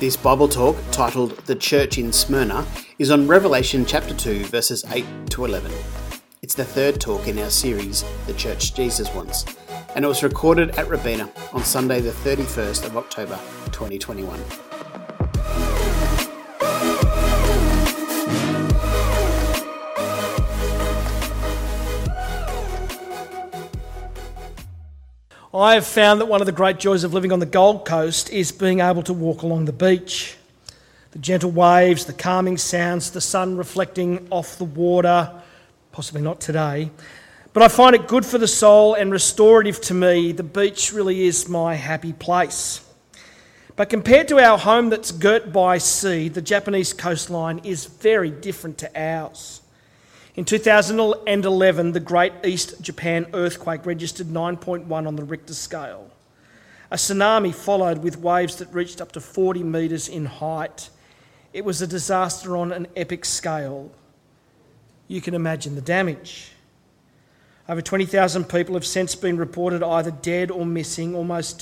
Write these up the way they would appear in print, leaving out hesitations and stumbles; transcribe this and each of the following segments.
This Bible talk, titled The Church in Smyrna, is on Revelation chapter 2, verses 8 to 11. It's the third talk in our series, The Church Jesus Wants, and it was recorded at Rabina on Sunday the 31st of October 2021. I have found that one of the great joys of living on the Gold Coast is being able to walk along the beach. The gentle waves, the calming sounds, the sun reflecting off the water, possibly not today. But I find it good for the soul and restorative to me. The beach really is my happy place. But compared to our home that's girt by sea, the Japanese coastline is very different to ours. In 2011, the Great East Japan earthquake registered 9.1 on the Richter scale. A tsunami followed with waves that reached up to 40 metres in height. It was a disaster on an epic scale. You can imagine the damage. Over 20,000 people have since been reported either dead or missing, almost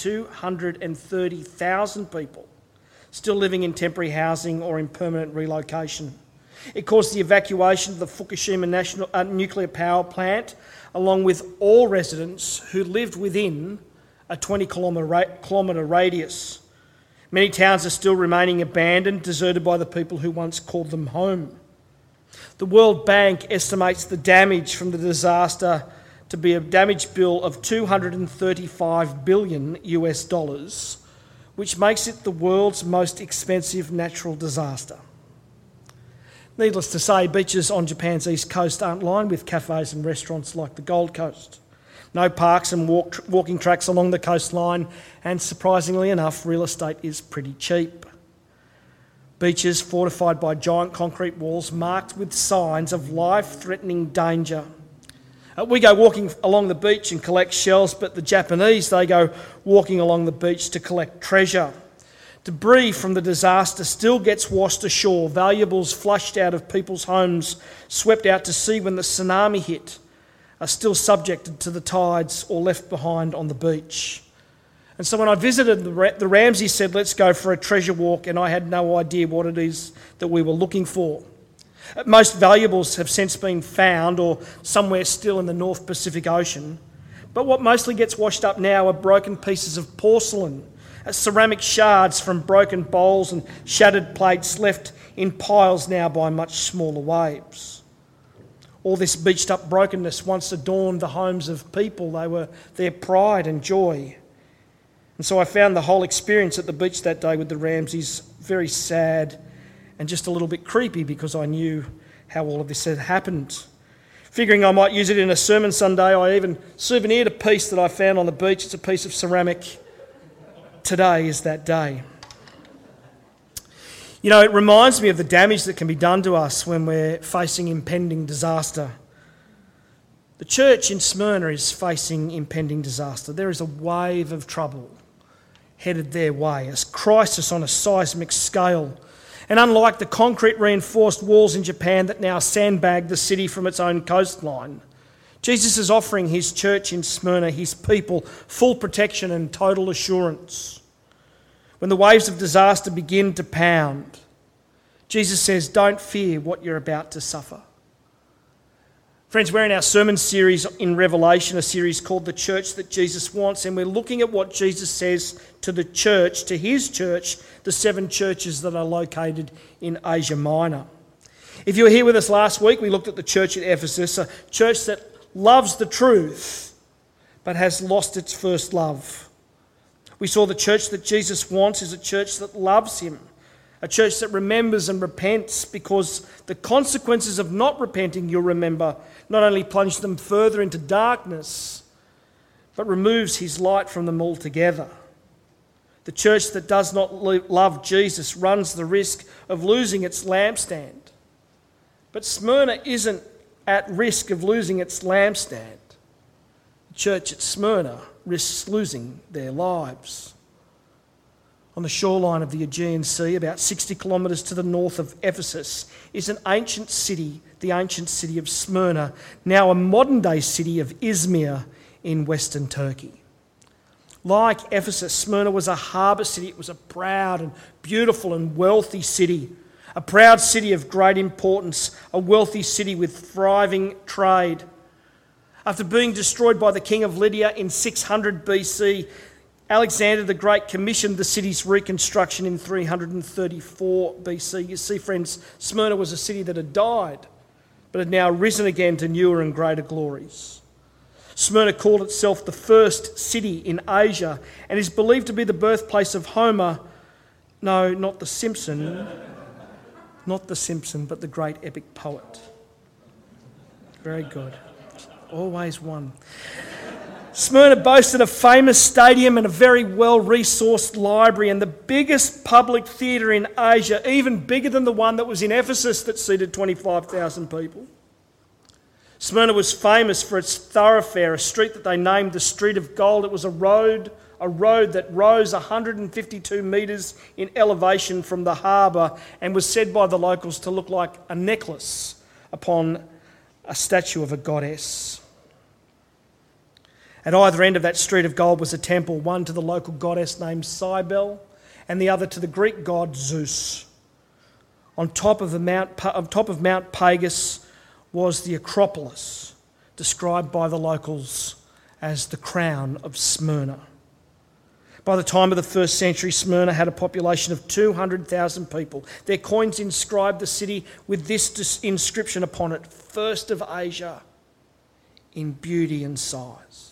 230,000 people still living in temporary housing or in permanent relocation. It caused the evacuation of the Fukushima nuclear power plant, along with all residents who lived within a 20-kilometre radius. Many towns are still remaining abandoned, deserted by the people who once called them home. The World Bank estimates the damage from the disaster to be a damage bill of $235 billion US, which makes it the world's most expensive natural disaster. Needless to say, beaches on Japan's east coast aren't lined with cafes and restaurants like the Gold Coast. No parks and walking tracks along the coastline, and surprisingly enough, real estate is pretty cheap. Beaches fortified by giant concrete walls marked with signs of life-threatening danger. We go walking along the beach and collect shells, but the Japanese, they go walking along the beach to collect treasure. Debris from the disaster still gets washed ashore, valuables flushed out of people's homes, swept out to sea when the tsunami hit, are still subjected to the tides or left behind on the beach. And so when I visited, the Ramsey said, let's go for a treasure walk, and I had no idea what it is that we were looking for. Most valuables have since been found or somewhere still in the North Pacific Ocean, but what mostly gets washed up now are broken pieces of porcelain, ceramic shards from broken bowls and shattered plates left in piles now by much smaller waves. All this beached up brokenness once adorned the homes of people. They were their pride and joy. And so I found the whole experience at the beach that day with the Ramseys very sad and just a little bit creepy because I knew how all of this had happened. Figuring I might use it in a sermon Sunday, I even souvenired a piece that I found on the beach. It's a piece of ceramic. Today is that day. You know, it reminds me of the damage that can be done to us when we're facing impending disaster. The church in Smyrna is facing impending disaster. There is a wave of trouble headed their way, a crisis on a seismic scale. And unlike the concrete reinforced walls in Japan that now sandbag the city from its own coastline, Jesus is offering his church in Smyrna, his people, full protection and total assurance. When the waves of disaster begin to pound, Jesus says, don't fear what you're about to suffer. Friends, we're in our sermon series in Revelation, a series called The Church That Jesus Wants, and we're looking at what Jesus says to the church, to his church, the 7 churches that are located in Asia Minor. If you were here with us last week, we looked at the church at Ephesus, a church that loves the truth, but has lost its first love. We saw the church that Jesus wants is a church that loves him, a church that remembers and repents, because the consequences of not repenting, you'll remember, not only plunge them further into darkness, but removes his light from them altogether. The church that does not love Jesus runs the risk of losing its lampstand. But Smyrna isn't at risk of losing its lampstand. The church at Smyrna risks losing their lives. On the shoreline of the Aegean Sea, about 60 kilometres to the north of Ephesus, is an ancient city, the ancient city of Smyrna, now a modern-day city of Izmir in western Turkey. Like Ephesus, Smyrna was a harbour city. It was a proud and beautiful and wealthy city. A proud city of great importance, a wealthy city with thriving trade. After being destroyed by the king of Lydia in 600 BC, Alexander the Great commissioned the city's reconstruction in 334 BC. You see, friends, Smyrna was a city that had died, but had now risen again to newer and greater glories. Smyrna called itself the first city in Asia and is believed to be the birthplace of Homer. No, not the Simpson. Not the Simpson, but the great epic poet. Very good. Always one. Smyrna boasted a famous stadium and a very well-resourced library and the biggest public theatre in Asia, even bigger than the one that was in Ephesus that seated 25,000 people. Smyrna was famous for its thoroughfare, a street that they named the Street of Gold. It was a road that rose 152 metres in elevation from the harbour and was said by the locals to look like a necklace upon a statue of a goddess. At either end of that Street of Gold was a temple, one to the local goddess named Cybele and the other to the Greek god Zeus. On top of Mount Pagus was the Acropolis, described by the locals as the crown of Smyrna. By the time of the 1st century, Smyrna had a population of 200,000 people. Their coins inscribed the city with this inscription upon it: first of Asia in beauty and size.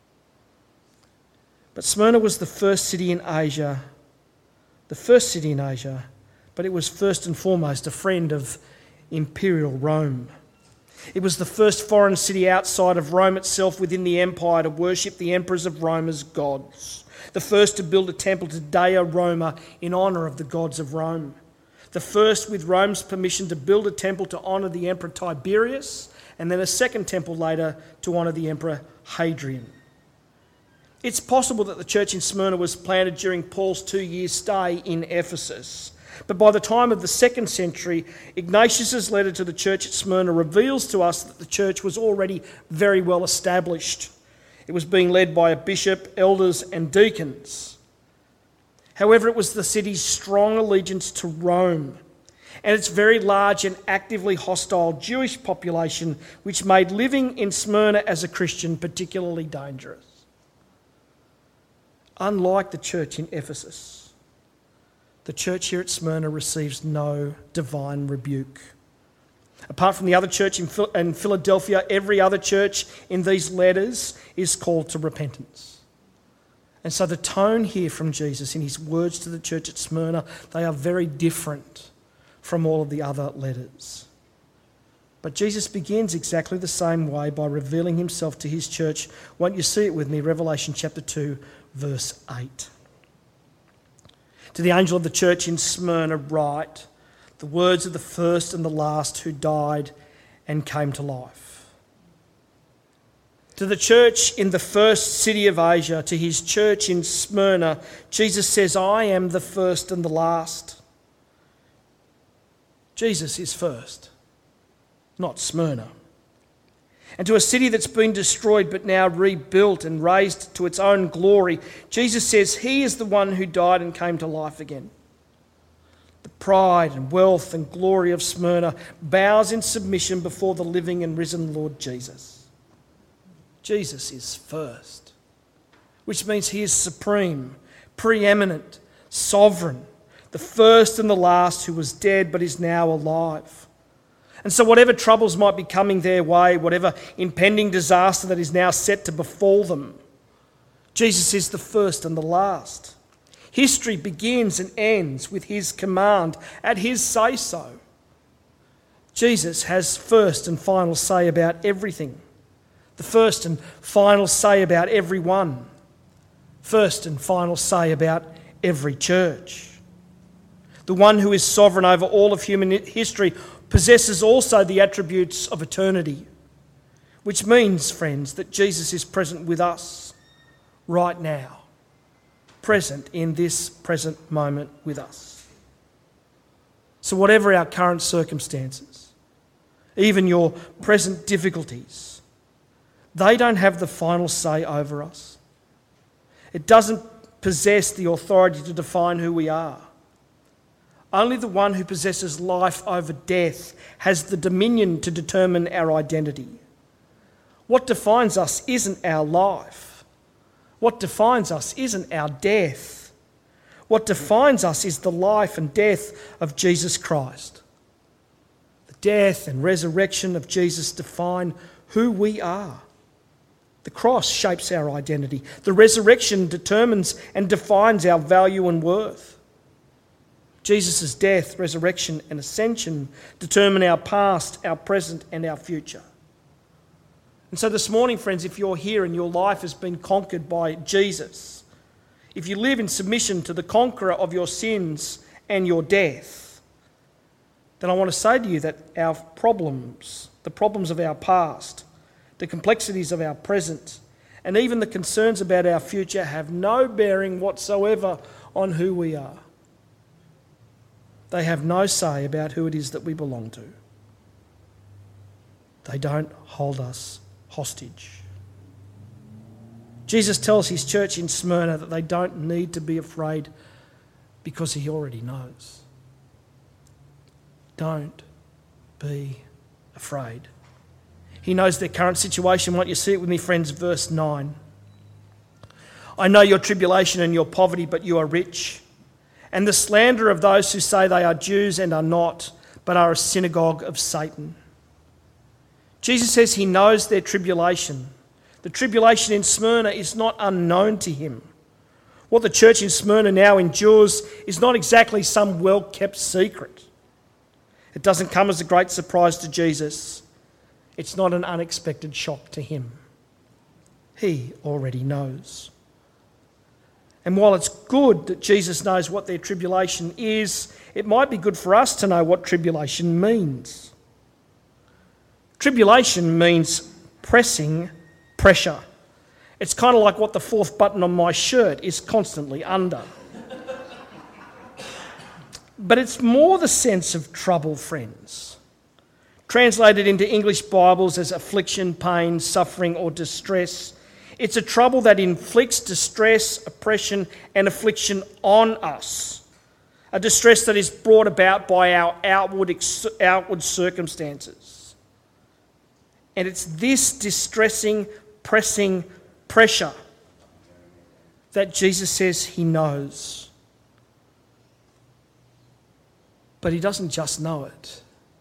But Smyrna was the first city in Asia, but it was first and foremost a friend of imperial Rome. It was the first foreign city outside of Rome itself within the empire to worship the emperors of Rome as gods. The first to build a temple to Dea Roma in honour of the gods of Rome. The first, with Rome's permission, to build a temple to honour the emperor Tiberius, and then a second temple later to honour the emperor Hadrian. It's possible that the church in Smyrna was planted during Paul's 2-year stay in Ephesus. But by the time of the 2nd century, Ignatius' letter to the church at Smyrna reveals to us that the church was already very well established. It was being led by a bishop, elders and deacons. However, it was the city's strong allegiance to Rome and its very large and actively hostile Jewish population which made living in Smyrna as a Christian particularly dangerous. Unlike the church in Ephesus, the church here at Smyrna receives no divine rebuke. Apart from the other church in Philadelphia, every other church in these letters is called to repentance. And so the tone here from Jesus in his words to the church at Smyrna, they are very different from all of the other letters. But Jesus begins exactly the same way by revealing himself to his church. Won't you see it with me? Revelation chapter 2, verse 8. To the angel of the church in Smyrna write the words of the first and the last who died and came to life. To the church in the first city of Asia, to his church in Smyrna, Jesus says, I am the first and the last. Jesus is first, not Smyrna. And to a city that's been destroyed but now rebuilt and raised to its own glory, Jesus says he is the one who died and came to life again. The pride and wealth and glory of Smyrna bows in submission before the living and risen Lord Jesus. Jesus is first, which means he is supreme, preeminent, sovereign, the first and the last who was dead but is now alive. And so whatever troubles might be coming their way, whatever impending disaster that is now set to befall them, Jesus is the first and the last. History begins and ends with his command, at his say-so. Jesus has first and final say about everything. The first and final say about everyone. First and final say about every church. The one who is sovereign over all of human history possesses also the attributes of eternity, which means, friends, that Jesus is present with us right now, present in this present moment with us. So whatever our current circumstances, even your present difficulties, they don't have the final say over us. It doesn't possess the authority to define who we are. Only the one who possesses life over death has the dominion to determine our identity. What defines us isn't our life. What defines us isn't our death. What defines us is the life and death of Jesus Christ. The death and resurrection of Jesus define who we are. The cross shapes our identity. The resurrection determines and defines our value and worth. Jesus' death, resurrection and ascension determine our past, our present and our future. And so this morning, friends, if you're here and your life has been conquered by Jesus, if you live in submission to the conqueror of your sins and your death, then I want to say to you that our problems, the problems of our past, the complexities of our present, and even the concerns about our future have no bearing whatsoever on who we are. They have no say about who it is that we belong to. They don't hold us hostage. Jesus tells his church in Smyrna that they don't need to be afraid because he already knows. Don't be afraid. He knows their current situation. Won't you see it with me, friends? Verse 9. I know your tribulation and your poverty, but you are rich. And the slander of those who say they are Jews and are not, but are a synagogue of Satan. Jesus says he knows their tribulation. The tribulation in Smyrna is not unknown to him. What the church in Smyrna now endures is not exactly some well-kept secret. It doesn't come as a great surprise to Jesus. It's not an unexpected shock to him. He already knows. And while it's good that Jesus knows what their tribulation is, it might be good for us to know what tribulation means. Tribulation means pressing pressure. It's kind of like what the fourth button on my shirt is constantly under. But it's more the sense of trouble, friends. Translated into English Bibles as affliction, pain, suffering or distress, it's a trouble that inflicts distress, oppression and affliction on us. A distress that is brought about by our outward circumstances. And it's this distressing, pressing pressure that Jesus says he knows. But he doesn't just know it.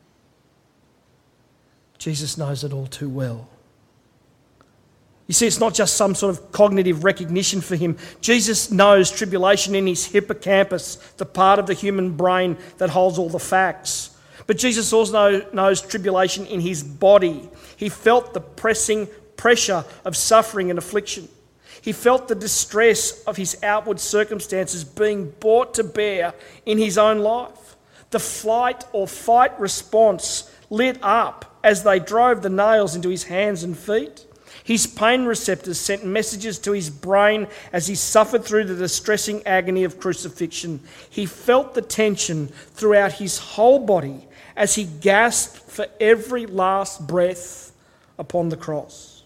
Jesus knows it all too well. You see, it's not just some sort of cognitive recognition for him. Jesus knows tribulation in his hippocampus, the part of the human brain that holds all the facts. But Jesus also knows tribulation in his body. He felt the pressing pressure of suffering and affliction. He felt the distress of his outward circumstances being brought to bear in his own life. The flight or fight response lit up as they drove the nails into his hands and feet. His pain receptors sent messages to his brain as he suffered through the distressing agony of crucifixion. He felt the tension throughout his whole body as he gasped for every last breath upon the cross.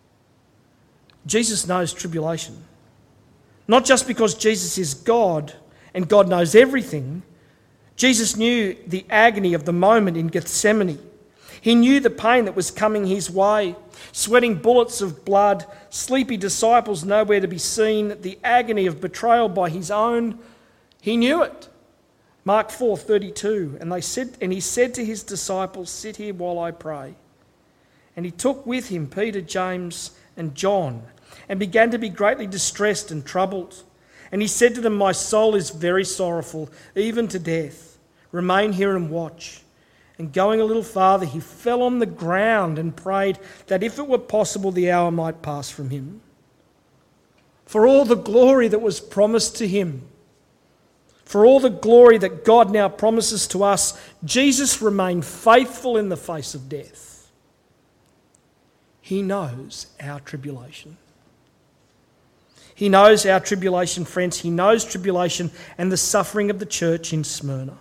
Jesus knows tribulation. Not just because Jesus is God and God knows everything. Jesus knew the agony of the moment in Gethsemane. He knew the pain that was coming his way, sweating bullets of blood, sleepy disciples nowhere to be seen, the agony of betrayal by his own. He knew it. Mark 4:32, and he said to his disciples, "Sit here while I pray." And he took with him Peter, James, and John, and began to be greatly distressed and troubled. And he said to them, "My soul is very sorrowful, even to death. Remain here and watch." And going a little farther, he fell on the ground and prayed that if it were possible, the hour might pass from him. For all the glory that was promised to him, for all the glory that God now promises to us, Jesus remained faithful in the face of death. He knows our tribulation. He knows our tribulation, friends. He knows tribulation and the suffering of the church in Smyrna.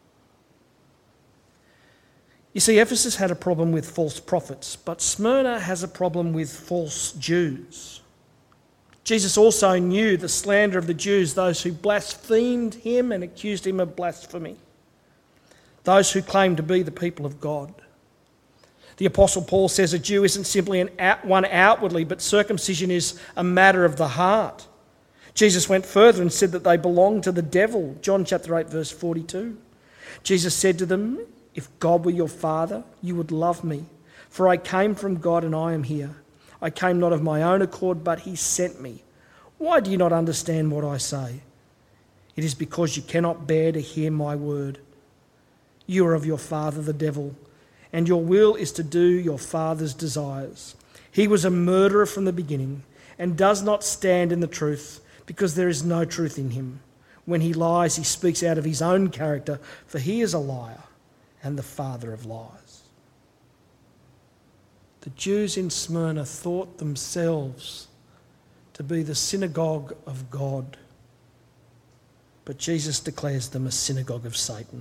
You see, Ephesus had a problem with false prophets, but Smyrna has a problem with false Jews. Jesus also knew the slander of the Jews, those who blasphemed him and accused him of blasphemy, those who claimed to be the people of God. The Apostle Paul says a Jew isn't simply one outwardly, but circumcision is a matter of the heart. Jesus went further and said that they belong to the devil. John chapter 8, verse 42. Jesus said to them, "If God were your Father, you would love me, for I came from God and I am here. I came not of my own accord, but he sent me. Why do you not understand what I say? It is because you cannot bear to hear my word. You are of your father the devil, and your will is to do your father's desires. He was a murderer from the beginning and does not stand in the truth, because there is no truth in him. When he lies, he speaks out of his own character, for he is a liar and the father of lies." The Jews in Smyrna thought themselves to be the synagogue of God, but Jesus declares them a synagogue of Satan.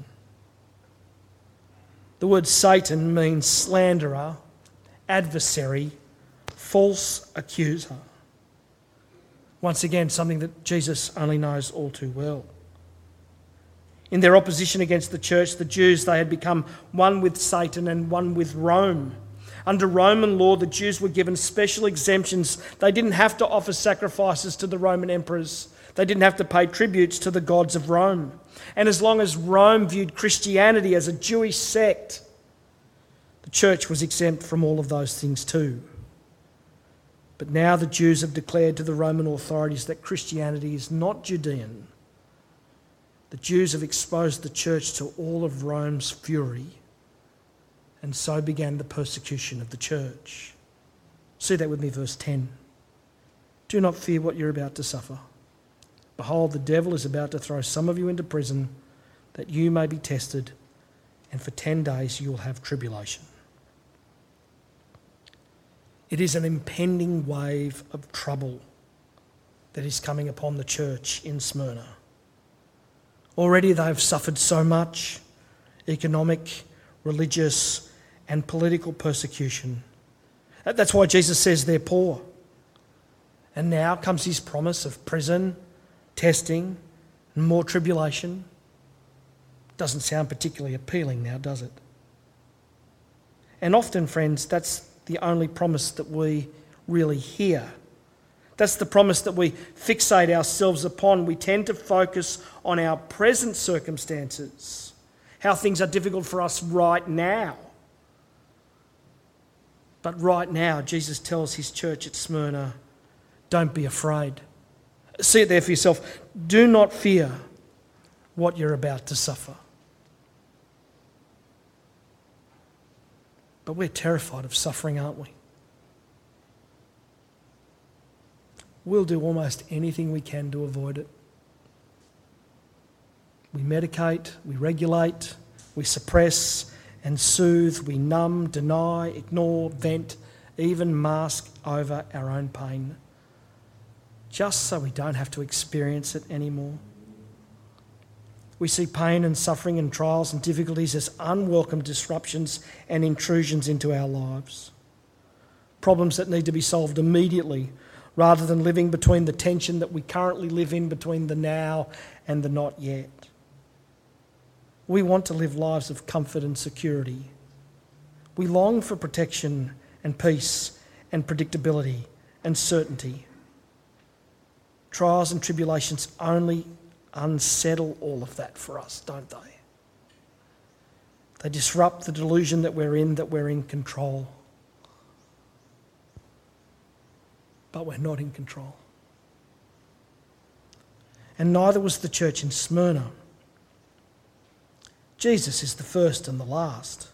The word Satan means slanderer, adversary, false accuser. Once again, something that Jesus only knows all too well. In their opposition against the church, the Jews, they had become one with Satan and one with Rome. Under Roman law, the Jews were given special exemptions. They didn't have to offer sacrifices to the Roman emperors. They didn't have to pay tributes to the gods of Rome. And as long as Rome viewed Christianity as a Jewish sect, the church was exempt from all of those things too. But now the Jews have declared to the Roman authorities that Christianity is not Judean. The Jews have exposed the church to all of Rome's fury, and so began the persecution of the church. See that with me, verse 10. "Do not fear what you're about to suffer. Behold, the devil is about to throw some of you into prison, that you may be tested, and for 10 days you will have tribulation." It is an impending wave of trouble that is coming upon the church in Smyrna. Already they have suffered so much economic, religious, and political persecution. That's why Jesus says they're poor. And now comes his promise of prison, testing, and more tribulation. Doesn't sound particularly appealing now, does it? And often, friends, that's the only promise that we really hear. That's the promise that we fixate ourselves upon. We tend to focus on our present circumstances, how things are difficult for us right now. But right now, Jesus tells his church at Smyrna, don't be afraid. See it there for yourself. Do not fear what you're about to suffer. But we're terrified of suffering, aren't we? We'll do almost anything we can to avoid it. We medicate, we regulate, we suppress and soothe, we numb, deny, ignore, vent, even mask over our own pain, just so we don't have to experience it anymore. We see pain and suffering and trials and difficulties as unwelcome disruptions and intrusions into our lives. Problems that need to be solved immediately, rather than living between the tension that we currently live in between the now and the not yet. We want to live lives of comfort and security. We long for protection and peace and predictability and certainty. Trials and tribulations only unsettle all of that for us, don't they? They disrupt the delusion that we're in control. But we're not in control. And neither was the church in Smyrna. Jesus is the first and the last.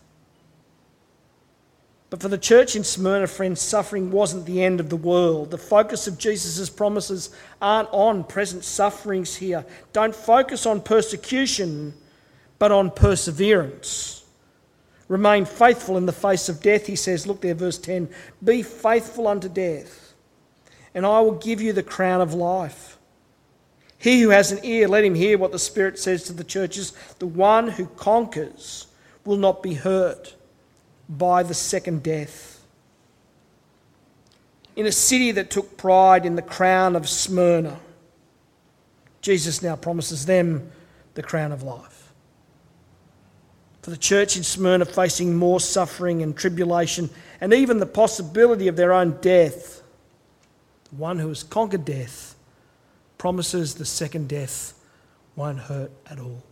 But for the church in Smyrna, friends, suffering wasn't the end of the world. The focus of Jesus' promises aren't on present sufferings here. Don't focus on persecution, but on perseverance. Remain faithful in the face of death, he says. Look there, verse 10. Be faithful unto death, and I will give you the crown of life. He who has an ear, let him hear what the Spirit says to the churches. The one who conquers will not be hurt by the second death. in a city that took pride in the crown of Smyrna, Jesus now promises them the crown of life. For the church in Smyrna facing more suffering and tribulation and even the possibility of their own death, the one who has conquered death promises the second death won't hurt at all.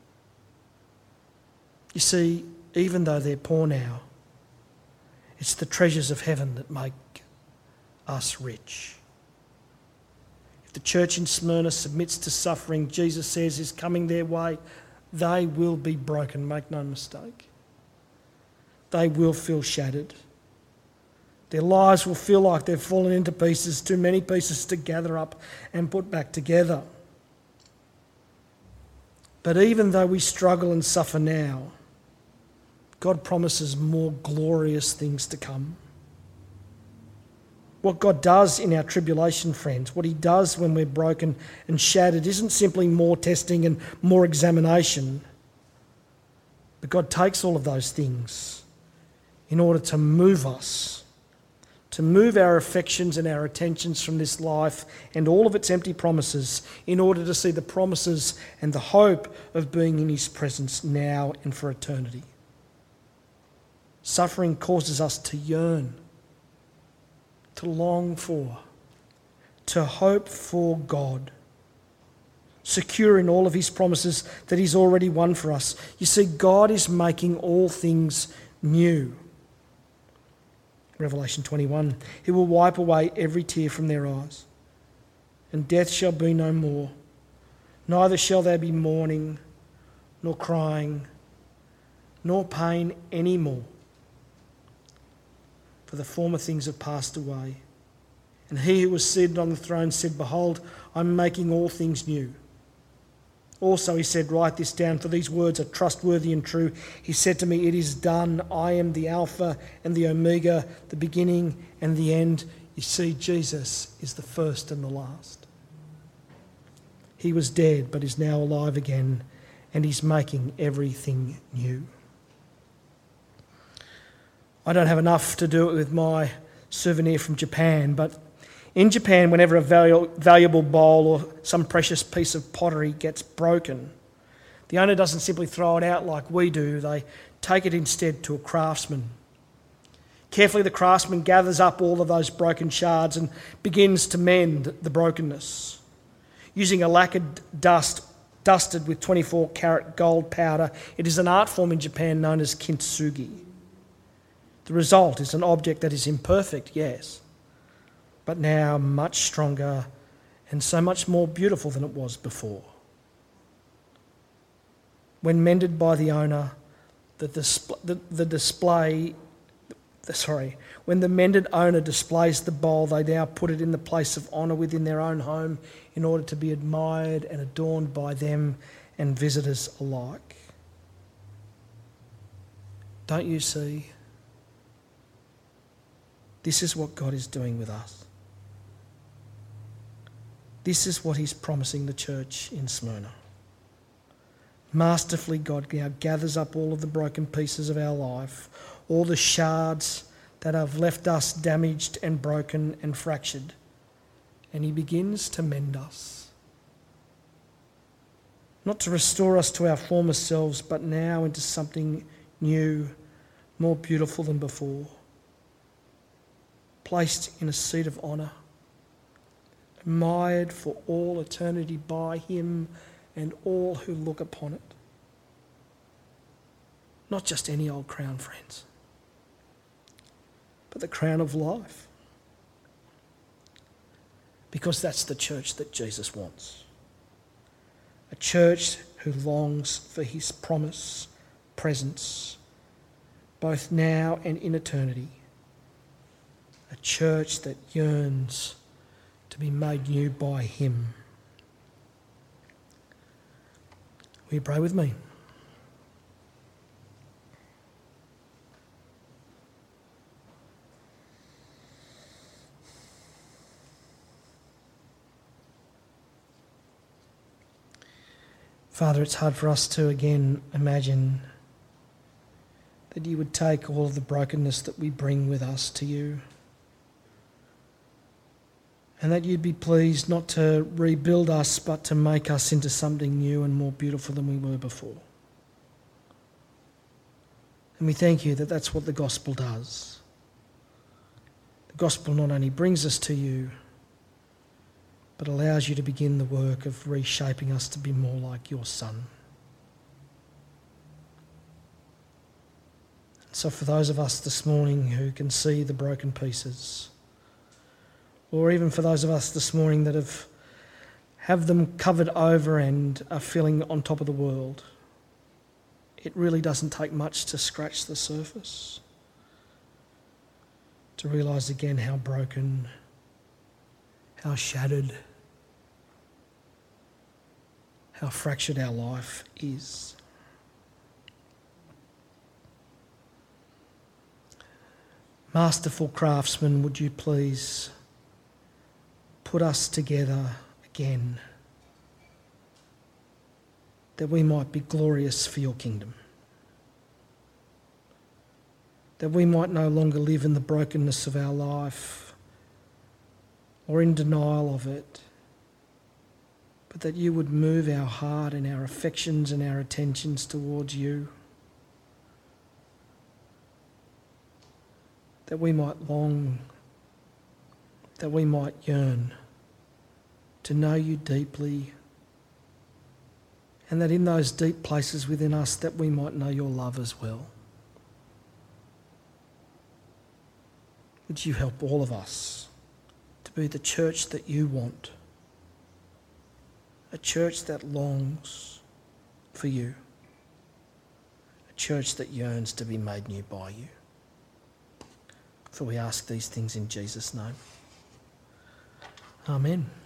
You see, even though they're poor now, it's the treasures of heaven that make us rich. If the church in Smyrna submits to suffering Jesus says is coming their way, they will be broken, make no mistake. They will feel shattered. Their lives will feel like they've fallen into pieces, too many pieces to gather up and put back together. But even though we struggle and suffer now, God promises more glorious things to come. What God does in our tribulation, friends, what he does when we're broken and shattered isn't simply more testing and more examination. But God takes all of those things in order to move us, to move our affections and our attentions from this life and all of its empty promises in order to see the promises and the hope of being in his presence now and for eternity. Suffering causes us to yearn, to long for, to hope for God, secure in all of his promises that he's already won for us. You see, God is making all things new. Revelation 21, he will wipe away every tear from their eyes, and death shall be no more. Neither shall there be mourning, nor crying, nor pain any more. For the former things have passed away. And he who was seated on the throne said, Behold, I'm making all things new. Also he said, Write this down, for these words are trustworthy and true. He said to me, It is done. I am the Alpha and the Omega, the beginning and the end. You see, Jesus is the first and the last. He was dead, but is now alive again, and he's making everything new. I don't have enough to do it with my souvenir from Japan, but in Japan, whenever a valuable bowl or some precious piece of pottery gets broken, the owner doesn't simply throw it out like we do. They take it instead to a craftsman. Carefully, the craftsman gathers up all of those broken shards and begins to mend the brokenness. Using a lacquered dusted with 24-karat gold powder, it is an art form in Japan known as kintsugi. The result is an object that is imperfect, yes, but now much stronger and so much more beautiful than it was before. When mended by the owner, when the mended owner displays the bowl, they now put it in the place of honour within their own home in order to be admired and adorned by them and visitors alike. Don't you see? This is what God is doing with us. This is what he's promising the church in Smyrna. Masterfully, God now gathers up all of the broken pieces of our life, all the shards that have left us damaged and broken and fractured, and he begins to mend us. Not to restore us to our former selves, but now into something new, more beautiful than before. Placed in a seat of honour, admired for all eternity by him and all who look upon it. Not just any old crown, friends, but the crown of life. Because that's the church that Jesus wants. A church who longs for his promise, presence, both now and in eternity. A church that yearns to be made new by him. Will you pray with me? Father, it's hard for us to again imagine that you would take all of the brokenness that we bring with us to you. And that you'd be pleased not to rebuild us, but to make us into something new and more beautiful than we were before. And we thank you that that's what the gospel does. The gospel not only brings us to you, but allows you to begin the work of reshaping us to be more like your Son. So for those of us this morning who can see the broken pieces, or even for those of us this morning that have them covered over and are feeling on top of the world, it really doesn't take much to scratch the surface, to realise again how broken, how shattered, how fractured our life is. Masterful craftsman, would you please put us together again, that we might be glorious for your kingdom, that we might no longer live in the brokenness of our life or in denial of it, but that you would move our heart and our affections and our attentions towards you, that we might long, that we might yearn to know you deeply, and that in those deep places within us that we might know your love as well. Would you help all of us to be the church that you want, a church that longs for you, a church that yearns to be made new by you. For we ask these things in Jesus' name. Amen.